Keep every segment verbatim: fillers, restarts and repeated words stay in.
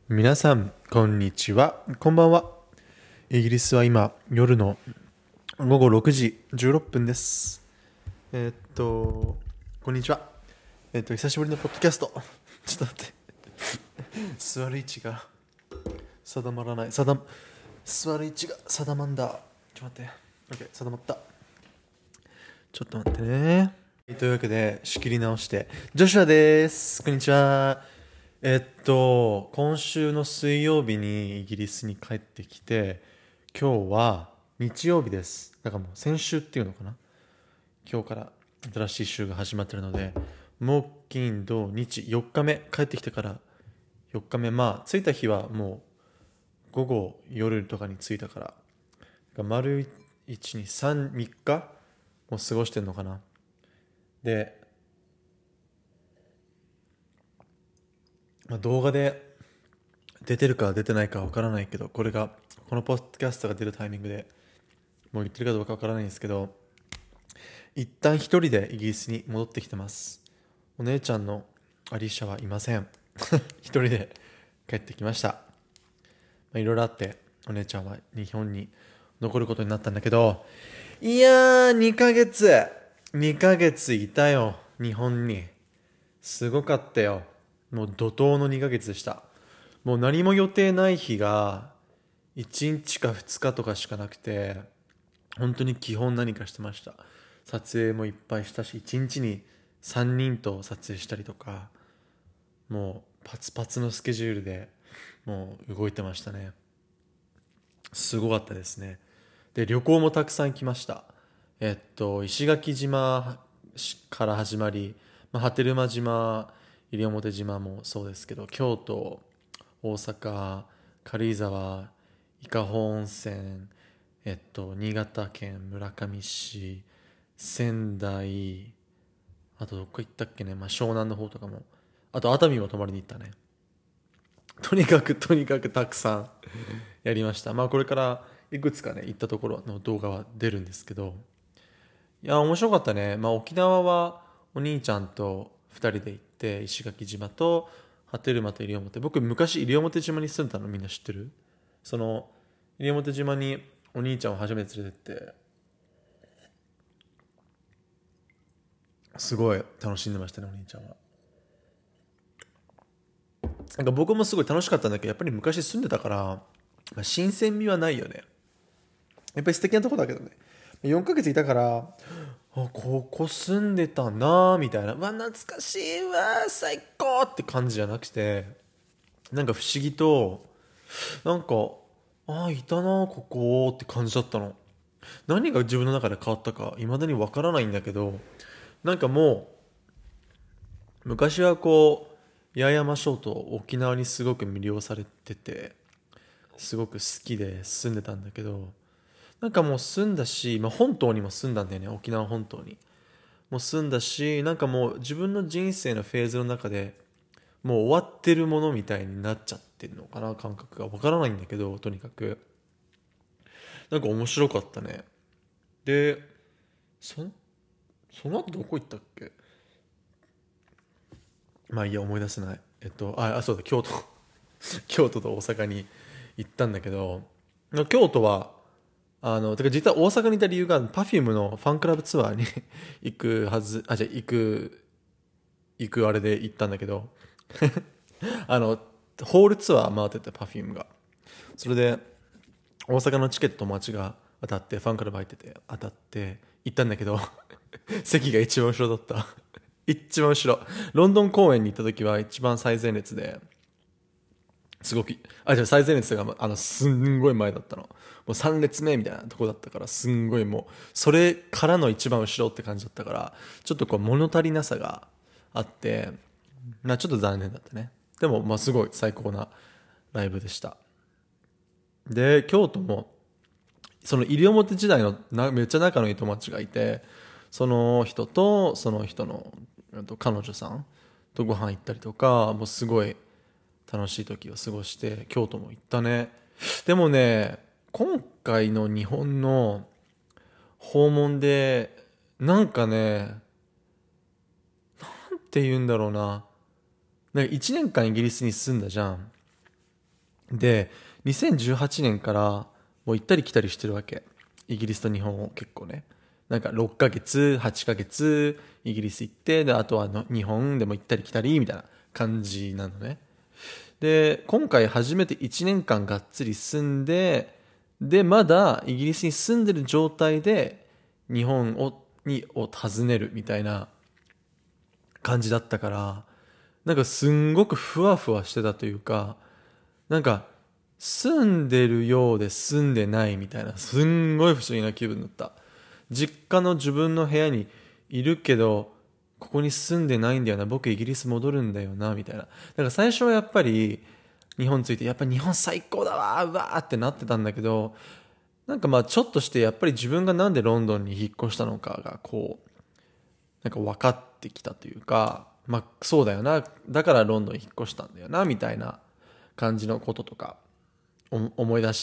皆さん、こんにちは。こんばんは。イギリスは今、夜の午後ろくじじゅうろっぷんです。えーっと、こんにちは。えーっと、久しぶりのポッドキャスト。ちょっと待って。座る位置が定まらない。定座る位置が定まんだ。ちょっと待って。OK、定まった。ちょっと待ってね。というわけで、仕切り直して、ジョシュアです。こんにちは。えっと、今週の水曜日にイギリスに帰ってきて、今日は日曜日です。だからもう先週っていうのかな。今日から新しい週が始まってるので、木金土日よっかめ、帰ってきてからよっかめ、まあ着いた日はもう午後夜とかに着いたから、丸いち、に、さん、みっかもう過ごしてんのかな。で、まあ、動画で出てるか出てないかわからないけど、これが、このポッドキャストが出るタイミングでもう言ってるかどうかわからないんですけど、一旦一人でイギリスに戻ってきてます。お姉ちゃんのアリシャはいません。一人で帰ってきました。まあ、いろいろあって、お姉ちゃんは日本に残ることになったんだけど、いやー、にかげつ、にかげついたよ、日本に。すごかったよ。もう怒涛のにかげつでした。もう何も予定ない日がいちにちかふつかとかしかなくて、本当に基本何かしてました。撮影もいっぱいしたし、いちにちにさんにんと撮影したりとか、もうパツパツのスケジュールでもう動いてましたね。すごかったですね。で、旅行もたくさん来ました。えっと、石垣島から始まり、まあ、波照間島、西表島もそうですけど、京都、大阪、軽井沢、伊香保温泉、えっと、新潟県村上市、仙台、あとどこ行ったっけね、まあ、湘南の方とかも、あと熱海も泊まりに行ったね。とにかくとにかくたくさんやりました。まあこれからいくつかね、行ったところの動画は出るんですけど、いや、面白かったね。まあ沖縄はお兄ちゃんとふたりで行って、石垣島と波照間と西表。僕昔西表島に住んだのみんな知ってる？その西表島にお兄ちゃんを初めて連れてって、すごい楽しんでましたね、お兄ちゃんは。なんか僕もすごい楽しかったんだけど、やっぱり昔住んでたから、まあ、新鮮味はないよね。やっぱり素敵なとこだけどね。よんかげついたから、あ、ここ住んでたなぁみたいな、うわ、懐かしいわ、最高って感じじゃなくて、なんか不思議と、なんか、ああ、いたなぁここって感じだったの。何が自分の中で変わったか、未だにわからないんだけど、なんかもう、昔はこう、八重山諸島、沖縄にすごく魅了されてて、すごく好きで住んでたんだけど、なんかもう住んだし、まあ、本島にも住んだんだよね、沖縄本島に。もう住んだし、なんかもう自分の人生のフェーズの中でもう終わってるものみたいになっちゃってるのかな、感覚がわからないんだけど、とにかくなんか面白かったね。で、そその後どこ行ったっけ？まあいいや、思い出せない。えっとああ、そうだ、京都。京都と大阪に行ったんだけど、京都はあのてか実は大阪にいた理由が Perfume のファンクラブツアーに行くはず、あ、じゃあ行く行くあれで行ったんだけど、あのホールツアー回ってて Perfume が、それで大阪のチケット友達が当たって、ファンクラブ入ってて当たって行ったんだけど、席が一番後ろだった。一番後ろ。ロンドン公演に行った時は一番最前列で、すごく、あ、じゃあ最前列が、あの、すんごい前だったの。もうさん列目みたいなとこだったから、すんごいもう、それからの一番後ろって感じだったから、ちょっとこう物足りなさがあって、まあちょっと残念だったね。でも、まあすごい最高なライブでした。で、京都も、その西表時代のなめっちゃ仲のいい友達がいて、その人と、その人の、えっと彼女さんとご飯行ったりとか、もうすごい楽しい時を過ごして京都も行ったね。でもね、今回の日本の訪問でなんかね、なんて言うんだろうな、なんかいちねんかんイギリスに住んだじゃん。 でにせんじゅうはちねんからもう行ったり来たりしてるわけ。イギリスと日本を結構ね、なんかろっかげつはちかげつイギリス行って、であとはの日本でも行ったり来たりみたいな感じなのね。で今回初めていちねんかんがっつり住んで、でまだイギリスに住んでる状態で日本をにを訪ねるみたいな感じだったから、なんかすんごくふわふわしてたというか、なんか住んでるようで住んでないみたいな、すんごい不思議な気分だった。実家の自分の部屋にいるけどここに住んでないんだよな、僕イギリス戻るんだよなみたいな。だから最初はやっぱり日本についてやっぱり日本最高だわーうわーってなってたんだけど、なんかまあちょっとしてやっぱり自分がなんでロンドンに引っ越したのかがこうなんか分かってきたというか、まあそうだよな、だからロンドンに引っ越したんだよなみたいな感じのこととか思い出して、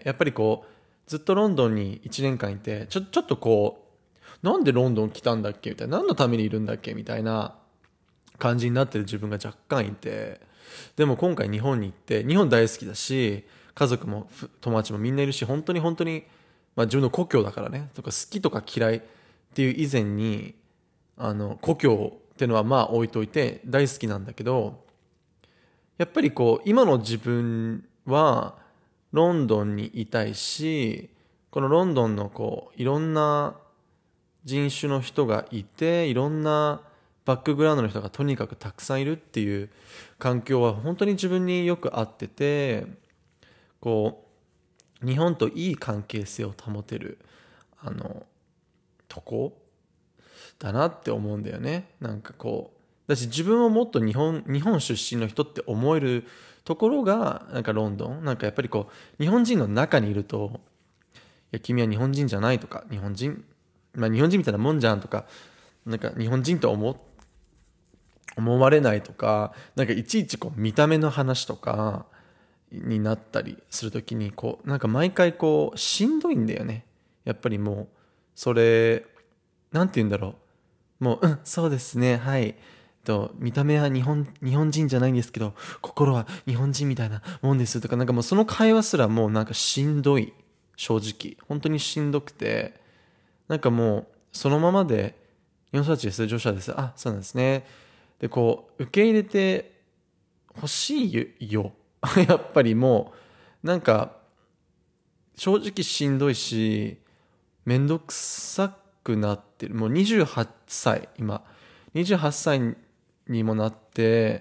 やっぱりこうずっとロンドンにいちねんかんいて、ちょちょっとこうなんでロンドン来たんだっけみたいな、何のためにいるんだっけみたいな感じになってる自分が若干いて、でも今回日本に行って、日本大好きだし家族も友達もみんないるし、本当に本当に、まあ、自分の故郷だからね、とか好きとか嫌いっていう以前に、あの故郷っていうのはまあ置いといて大好きなんだけど、やっぱりこう今の自分はロンドンにいたいし、このロンドンのこういろんな人種の人がいて、いろんなバックグラウンドの人がとにかくたくさんいるっていう環境は本当に自分によく合ってて、こう日本といい関係性を保てるあのとこだなって思うんだよね。なんかこうだし、自分をもっと日本日本出身の人って思えるところがなんかロンドン、なんかやっぱりこう日本人の中にいると、いや君は日本人じゃないとか、日本人まあ日本人みたいなもんじゃんとか、なんか日本人と思思われないとか、なんかいちいちこう見た目の話とかになったりするときに、こうなんか毎回こうしんどいんだよね。やっぱりもうそれなんて言うんだろう、もううんそうですねはいと、見た目は日本日本人じゃないんですけど心は日本人みたいなもんですとか、なんかもうその会話すらもうなんかしんどい、正直本当にしんどくて、なんかもうそのままで日本育ちです、女子です、あそうなんですね、でこう受け入れて欲しいよやっぱりもうなんか正直しんどいし、めんどくさくなってる。もうにじゅうはっさい、今にじゅうはっさいにもなって、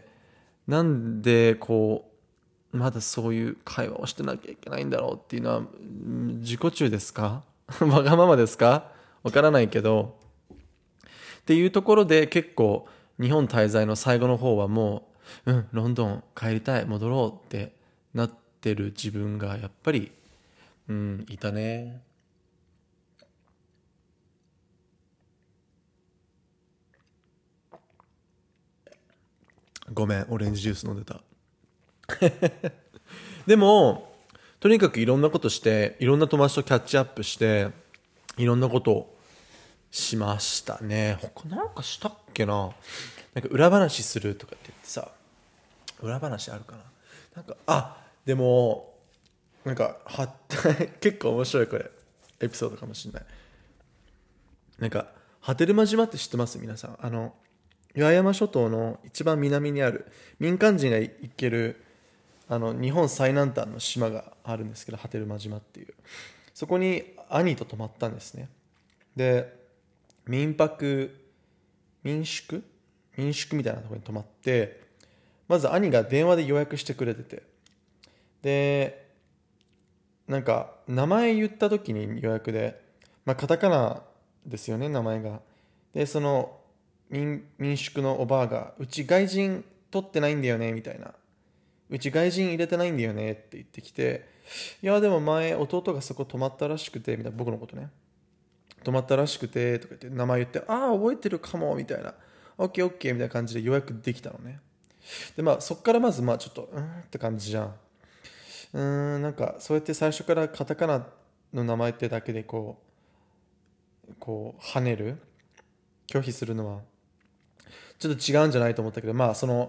なんでこうまだそういう会話をしてなきゃいけないんだろうっていうのは、自己中ですかわがままですか、わからないけどっていうところで、結構日本滞在の最後の方はもううんロンドン帰りたい、戻ろうってなってる自分がやっぱりうんいたね。ごめん、オレンジジュース飲んでた。でもとにかくいろんなことして、いろんな友達とキャッチアップして、いろんなことをしましたね。他なんかしたっけな。なんか裏話するとかって言ってさ、裏話あるかな。なんかあでもなんかは結構面白いこれエピソードかもしれない。なんか波照間島って知ってます皆さん。あの八重山諸島の一番南にある、民間人が行けるあの日本最南端の島があるんですけど、波照間島っていう、そこに兄と泊まったんですね。で民泊民宿民宿みたいなところに泊まって、まず兄が電話で予約してくれてて、でなんか名前言った時に予約で、まあ、カタカナですよね名前が。でその民民宿のおばあが、うち外人取ってないんだよねみたいな、うち外人入れてないんだよねって言ってきて、いやでも前弟がそこ泊まったらしくてみたいな、僕のことね、泊まったらしくてとか言って名前言って、ああ覚えてるかもみたいな、オッケーオッケーみたいな感じで予約できたのね。でまあそっからまずまあちょっとうーんって感じじゃん。うーんなんかそうやって最初からカタカナの名前ってだけでこうこう跳ねる拒否するのはちょっと違うんじゃないと思ったけど、まあその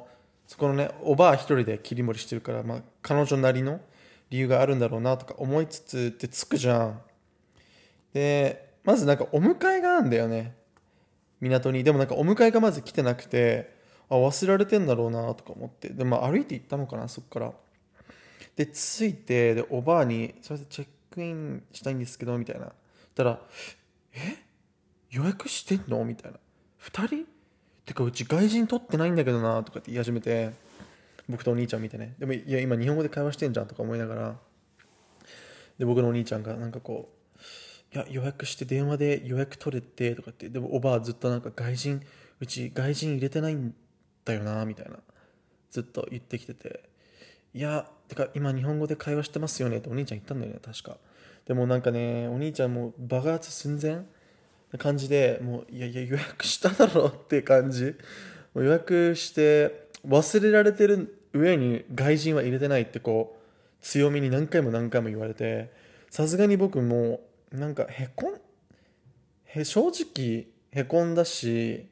そこのねおばあ一人で切り盛りしてるから、まあ、彼女なりの理由があるんだろうなとか思いつつで着くじゃん。でまずなんかお迎えがあるんだよね、港に。でもなんかお迎えがまず来てなくて、あ忘れられてんだろうなとか思って、でまあ歩いて行ったのかな、そっから。で着いて、でおばあに「それでチェックインしたいんですけど」みたいな。たら「え予約してんの?」みたいな。ふたりてかうち外人取ってないんだけどなとかって言い始めて、僕とお兄ちゃん見てね。でもいや今日本語で会話してんじゃんとか思いながら、で僕のお兄ちゃんがなんかこう「いや予約して電話で予約取れて」とかって。でもおばあずっとなんか外人うち外人入れてないんだよなみたいなずっと言ってきてて、いやてか今日本語で会話してますよねってお兄ちゃん言ったんだよね確か。でもなんかねお兄ちゃんも爆発寸前な感じで、もういやいや予約しただろって感じ。もう予約して忘れられてる上に外人は入れてないってこう強みに何回も何回も言われて、さすがに僕もなんかへこんへ正直へこんだし、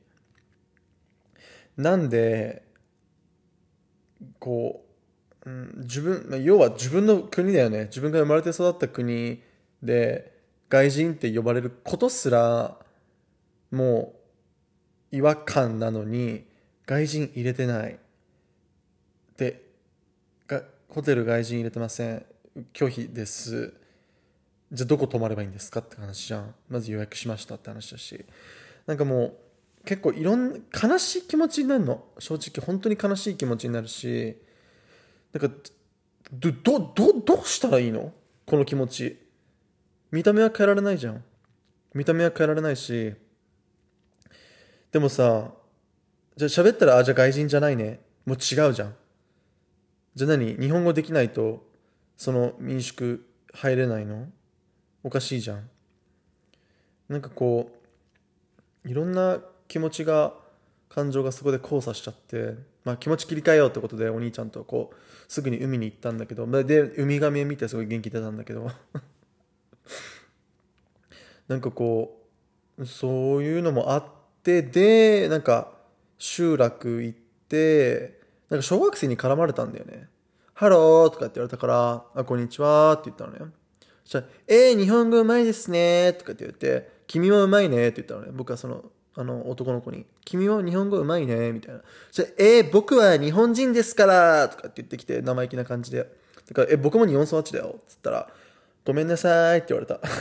なんでこう、うん、自分まあ要は自分の国だよね。自分が生まれて育った国で外人って呼ばれることすらもう違和感なのに、外人入れてないで、がホテル外人入れてません、拒否です、じゃあどこ泊まればいいんですかって話じゃん。まず予約しましたって話だし、なんかもう結構いろんな悲しい気持ちになるの、正直本当に悲しい気持ちになるし、なんかどどどどうしたらいいのこの気持ち。見た目は変えられないじゃん。見た目は変えられないし、でもさ、じゃあ喋ったら、あ、じゃあ外人じゃないね。もう違うじゃん。じゃあ何日本語できないと、その民宿入れないの？おかしいじゃん。なんかこう、いろんな気持ちが、感情がそこで交差しちゃって、まあ気持ち切り替えようってことでお兄ちゃんとこう、すぐに海に行ったんだけど、まあで、ウミガメ見てすごい元気出たんだけど、なんかこう、そういうのもあって、で、なんか、集落行って、なんか小学生に絡まれたんだよね。ハローとかって言われたから、あ、こんにちはって言ったのね。そしたら、えー、日本語うまいですねとかって言って、君もうまいねって言ったのね。僕はその、あの男の子に、君も日本語うまいねみたいな。そしたら、えー、僕は日本人ですからとかって言ってきて、生意気な感じで。だから、え、僕も日本育ちだよっつったら、ごめんなさいって言われた。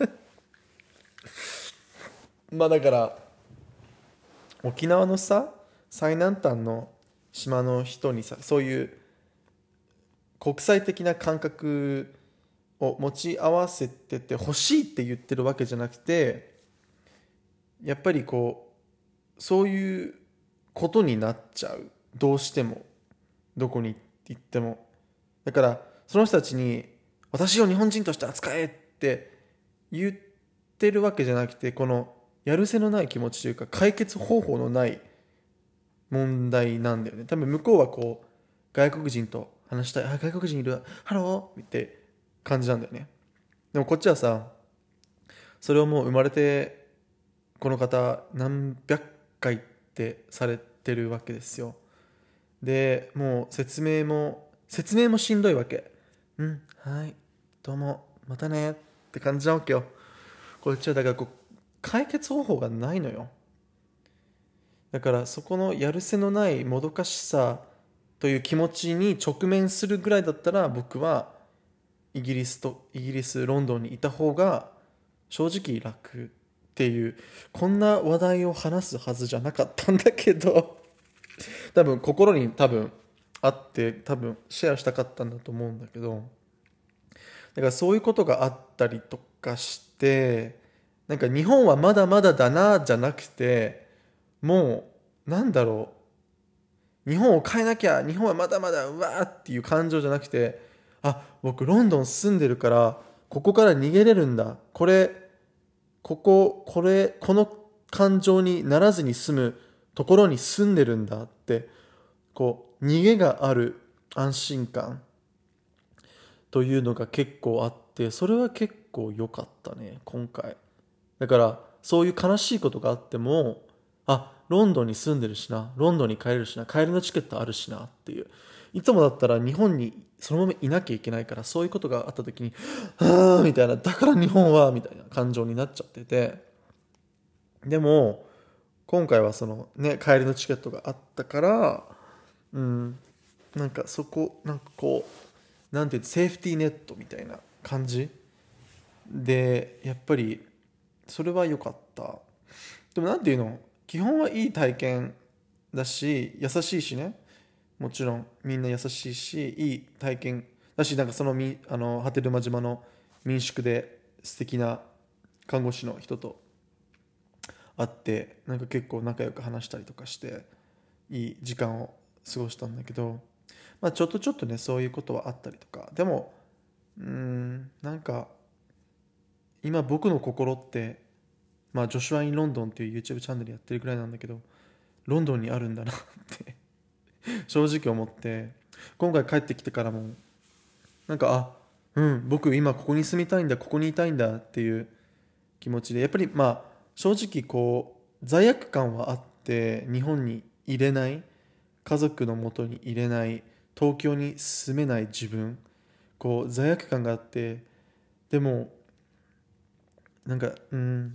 まあだから、沖縄のさ最南端の島の人にさ、そういう国際的な感覚を持ち合わせてて欲しいって言ってるわけじゃなくて、やっぱりこうそういうことになっちゃう、どうしても、どこに行っても。だからその人たちに私を日本人として扱えって言ってるわけじゃなくて、このやるせのない気持ちというか解決方法のない問題なんだよね。多分向こうはこう外国人と話したい、あ外国人いる、ハローって感じなんだよね。でもこっちはさ、それをもう生まれてこの方何百回ってされてるわけですよ。でもう説明も説明もしんどいわけ。うん、はいどうもまたねって感じなわけよ。こっちはだからこう解決方法がないのよ。だからそこのやるせのないもどかしさという気持ちに直面するぐらいだったら、僕はイギリスとイギリスロンドンにいた方が正直楽っていう、こんな話題を話すはずじゃなかったんだけど、多分心に多分あって多分シェアしたかったんだと思うんだけど、だからそういうことがあったりとかして、なんか日本はまだまだだなじゃなくて、もうなんだろう、日本を変えなきゃ、日本はまだまだうわーっていう感情じゃなくて、あ僕ロンドン住んでるからここから逃げれるんだ、これこここれこの感情にならずに済むところに住んでるんだって、こう逃げがある安心感というのが結構あって、それは結構良かったね今回。だからそういう悲しいことがあっても、 あ、ロンドンに住んでるしな、ロンドンに帰れるしな、帰りのチケットあるしなっていう。いつもだったら日本にそのままいなきゃいけないから、そういうことがあった時に、はぁーみたいな、だから日本はみたいな感情になっちゃってて、でも今回はそのね、帰りのチケットがあったから、うん、なんかそこ、なんかこう、なんていうセーフティーネットみたいな感じで、やっぱりそれは良かった。でもなんていうの、基本はいい体験だし、優しいしね。もちろんみんな優しいし、いい体験だし、なんかそのみあの波照間島の民宿で素敵な看護師の人と会って、なんか結構仲良く話したりとかして、いい時間を過ごしたんだけど、まあちょっとちょっとね、そういうことはあったりとか、でも、うーん、なんか今僕の心って、まあジョシュア・イン・ロンドンっていう YouTube チャンネルやってるくらいなんだけど、ロンドンにあるんだなって正直思って、今回帰ってきてからもなんか、あ、うん僕今ここに住みたいんだ、ここにいたいんだっていう気持ちで、やっぱりまあ正直こう罪悪感はあって、日本に入れない、家族のもとに入れない、東京に住めない自分、こう罪悪感があって、でもなんか、うん、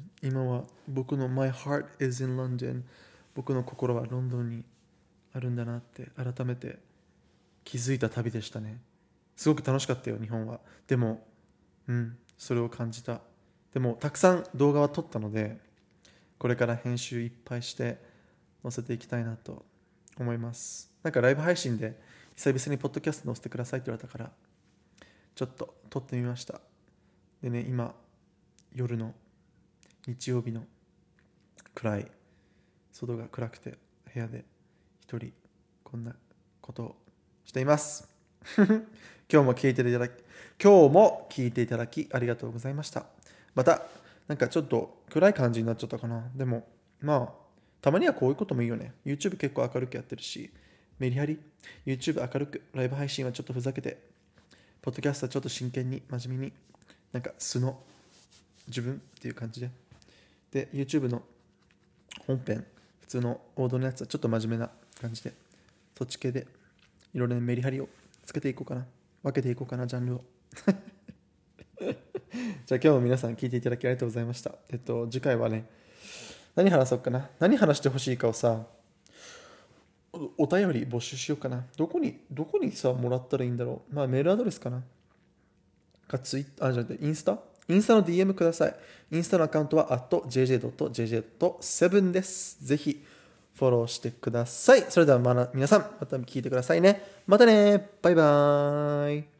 今は僕の My heart is in London、 僕の心はロンドンにあるんだなって改めて気づいた旅でしたね。すごく楽しかったよ、日本は。でも、うん、それを感じた。でも、たくさん動画は撮ったので、これから編集いっぱいして載せていきたいなと思います。なんかライブ配信で久々にポッドキャスト載せてくださいって言われたから、ちょっと撮ってみました。でね、今、夜の日曜日の暗い、外が暗くて部屋で一人こんなことをしています。今日も聞いていただき、今日も聞いていただきありがとうございました。また、なんかちょっと暗い感じになっちゃったかな。でも、まあ、たまにはこういうこともいいよね。YouTube 結構明るくやってるし、メリハリ、YouTube 明るく、ライブ配信はちょっとふざけて、ポッドキャストはちょっと真剣に、真面目に、なんか素の自分っていう感じで。で、YouTube の本編、普通の王道のやつはちょっと真面目な感じで、そっち系でいろいろメリハリをつけていこうかな。分けていこうかな、ジャンルを。じゃあ今日も皆さん聞いていただきありがとうございました。えっと、次回はね、何話そうかな。何話してほしいかをさ、おお便り募集しようかな。どこに、どこにさ、もらったらいいんだろう。まあメールアドレスかな。かツイッター、あ、じゃあインスタインスタの ディーエム ください。インスタのアカウントは アットジェイジェイドットジェイジェイドットセブン です。ぜひフォローしてください。それではまな皆さん、また聞いてくださいね。またね。バイバーイ。